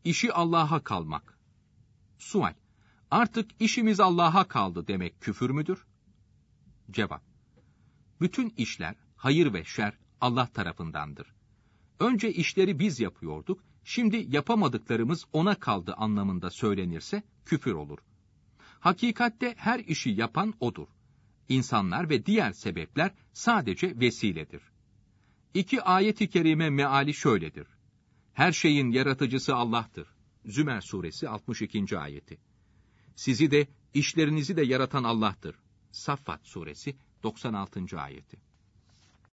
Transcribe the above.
işi Allah'a kalmak. Sual: Artık işimiz Allah'a kaldı demek küfür müdür? Cevap: Bütün işler, hayır ve şer Allah tarafındandır. Önce işleri biz yapıyorduk, şimdi yapamadıklarımız ona kaldı anlamında söylenirse küfür olur. Hakikatte her işi yapan O'dur. İnsanlar ve diğer sebepler sadece vesiledir. 2 ayet-i kerime meali şöyledir. Her şeyin yaratıcısı Allah'tır. Zümer suresi 62. ayeti. Sizi de işlerinizi de yaratan Allah'tır. Saffat suresi 96. ayeti.